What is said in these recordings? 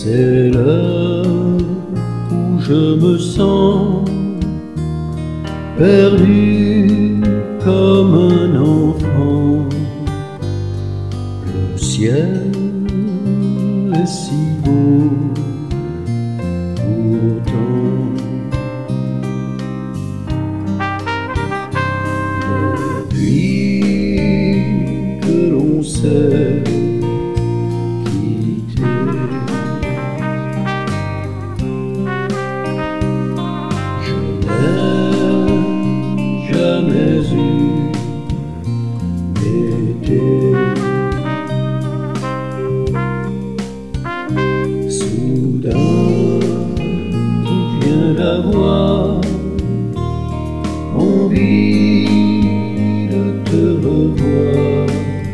C'est l'heure où je me sens perdu comme un enfant. Le ciel est si beau pourtant. Depuis que l'on s'est quitté, je n'ai jamais eu d'été. Soudain, je viens d'avoir envie de te revoir.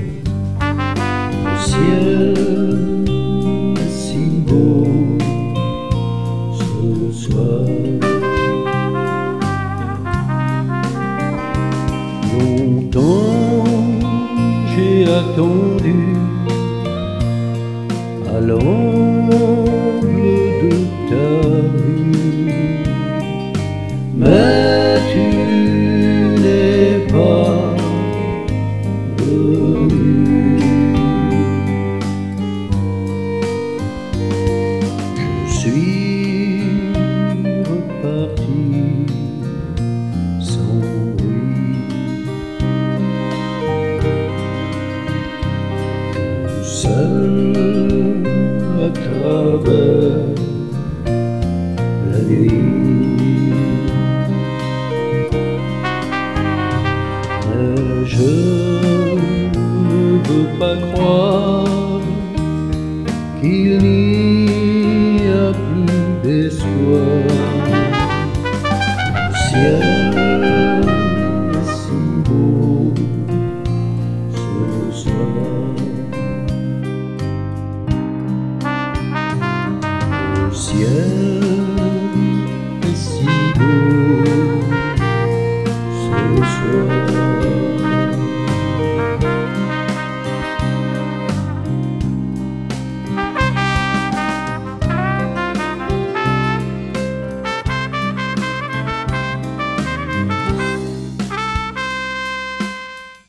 Le ciel est si beau ce soir. Longtemps j'ai attendu à l'angle de ta rue, mais tu n'es pas venu. Je suis reparti sans bruit, tout seul à travers la nuit. Mais je ne veux pas croire qu'il n'y